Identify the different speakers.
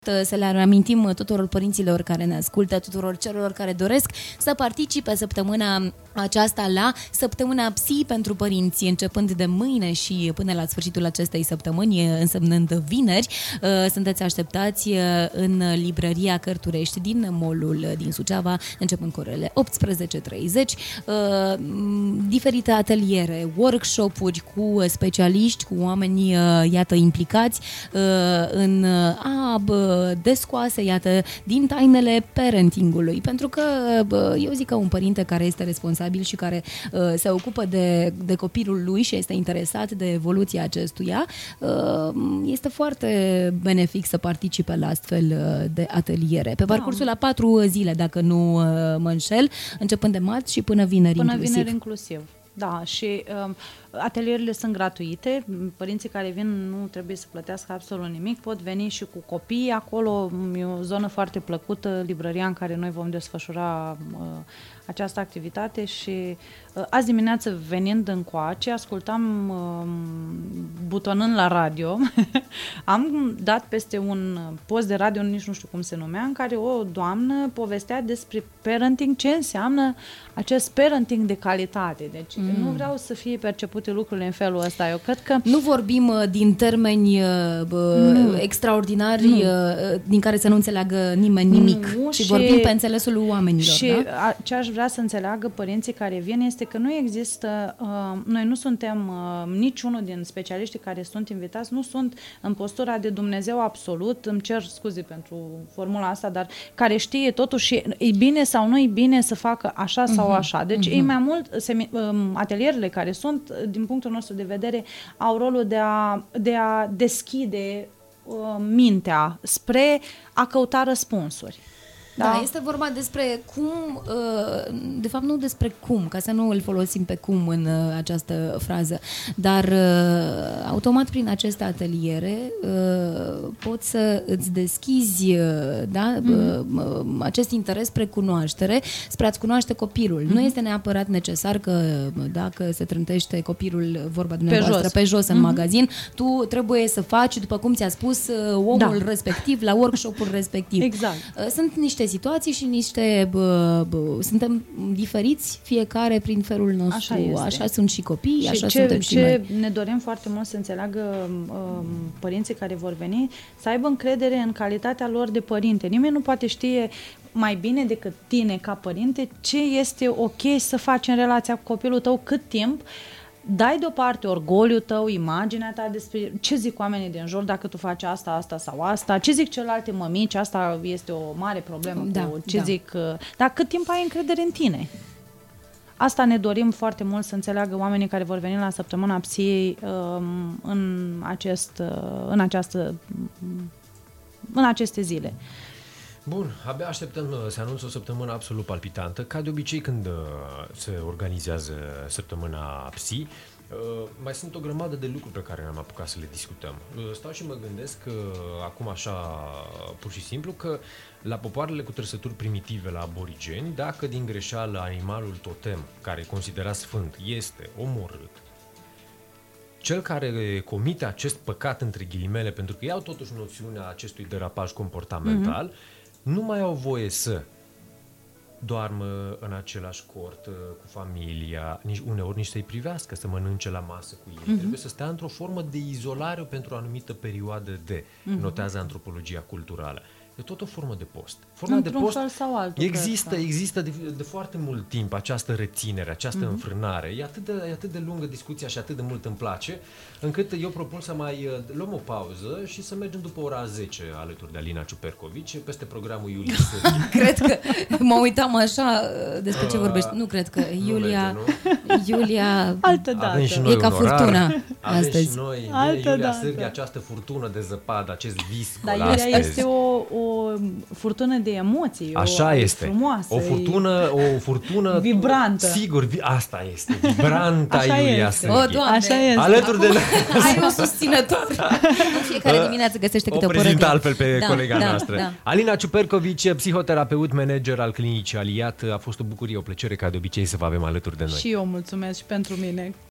Speaker 1: Să le amintim tuturor părinților care ne ascultă, tuturor celor care doresc să participe săptămâna aceasta la Săptămâna Psi pentru părinți, începând de mâine și până la sfârșitul acestei săptămâni, însemnând vineri. Sunteți așteptați în librăria Cărturești din Mall-ul din Suceava, începând cu orele 18:30. Diferite ateliere, workshop-uri cu specialiști, cu oameni, iată, implicați în descoase, iată, din tainele parentingului. Pentru că eu zic că un părinte care este responsabil și care se ocupă de copilul lui și este interesat de evoluția acestuia, este foarte benefic să participe la astfel de ateliere. Pe parcursul la 4 zile, dacă nu mă înșel, începând de marți și până vineri
Speaker 2: inclusiv. Da, și atelierele sunt gratuite, părinții care vin nu trebuie să plătească absolut nimic, pot veni și cu copiii acolo, e o zonă foarte plăcută, librăria în care noi vom desfășura această activitate și azi dimineață venind încoace, ascultam butonând la radio, am dat peste un post de radio, nici nu știu cum se numea, în care o doamnă povestea despre parenting, ce înseamnă acest parenting de calitate. Deci nu vreau să fie percepute lucrurile în felul ăsta. Eu cred că...
Speaker 1: Nu vorbim din termeni extraordinari din care să nu înțeleagă nimeni nimic, ci vorbim pe înțelesul oamenilor.
Speaker 2: Și ce aș vrea să înțeleagă părinții care vin este că nu există, noi nu suntem, niciunul din specialiștii care sunt invitați, nu sunt în postura de Dumnezeu absolut, îmi cer scuze pentru formula asta, dar care știe totuși e bine sau nu e bine să facă așa sau așa. Deci e mai mult, atelierele care sunt, din punctul nostru de vedere, au rolul de a deschide mintea spre a căuta răspunsuri.
Speaker 1: Da, este vorba despre cum, de fapt nu despre cum, ca să nu îl folosim pe cum în această frază, dar automat prin aceste ateliere poți să îți deschizi acest interes spre cunoaștere, spre a-ți cunoaște copilul. Nu este neapărat necesar că dacă se trântește copilul, vorba dumneavoastră, pe jos în magazin, tu trebuie să faci, după cum ți-a spus omul respectiv, la workshop-ul respectiv.
Speaker 2: Exact.
Speaker 1: Sunt niște situații și niște... suntem diferiți, fiecare prin felul nostru. Așa sunt și copiii, așa suntem și noi.
Speaker 2: Ce ne dorim foarte mult să înțeleagă părinții care vor veni, să aibă încredere în calitatea lor de părinte. Nimeni nu poate știe mai bine decât tine ca părinte ce este ok să faci în relația cu copilul tău, cât timp dai deoparte orgoliul tău, imaginea ta despre ce zic oamenii din jur dacă tu faci asta, asta sau asta, ce zic celelalte mămici, asta este o mare problemă cu ce zic, dar cât timp ai încredere în tine. Asta ne dorim foarte mult să înțeleagă oamenii care vor veni la Săptămâna Psiei în aceste zile.
Speaker 3: Bun, abia așteptăm să anunț o săptămână absolut palpitantă. Ca de obicei când se organizează Săptămâna Psi, mai sunt o grămadă de lucruri pe care ne-am apucat să le discutăm. Stau și mă gândesc acum așa pur și simplu că la popoarele cu trăsături primitive, la aborigeni, dacă din greșeală animalul totem, care e considerat sfânt, este omorât, cel care comite acest păcat între ghilimele, pentru că iau totuși noțiunea acestui derapaj comportamental, nu mai au voie să doarmă în același cort cu familia, uneori nici să-i privească, să mănânce la masă cu ei. Trebuie să stea într-o formă de izolare pentru o anumită perioadă notează antropologia culturală. E tot o formă de post. Forma de post
Speaker 2: fel sau altul,
Speaker 3: există de foarte mult timp această reținere, această înfrânare. E atât de lungă discuția și atât de mult îmi place, încât eu propun să mai luăm o pauză și să mergem după ora 10 alături de Alina Ciupercovici peste programul Iulia Sârghi.
Speaker 1: Cred că mă uitam așa despre ce vorbești. Nu cred că Iulia
Speaker 2: altă dată.
Speaker 1: E ca furtuna astăzi.
Speaker 3: Avem și noi Iulia Sârghi, această furtună de zăpadă, acest viscol
Speaker 2: astăzi. Dar Iulia este o furtună de emoții.
Speaker 3: Așa este.
Speaker 2: Frumoasă.
Speaker 3: O furtună
Speaker 2: vibrantă.
Speaker 3: Sigur, asta este. Vibranta Iulia Sârghi.
Speaker 1: O, Doamne.
Speaker 2: Așa este.
Speaker 3: Alături de
Speaker 1: ai un susținător. În fiecare dimineață găsește câte o părăcă.
Speaker 3: O prezintă altfel pe colega noastră. Da. Alina Ciupercovici, psihoterapeut, manager al Clinicii Aliat. A fost o bucurie, o plăcere ca de obicei să vă avem alături de noi.
Speaker 2: Și eu mulțumesc și pentru mine.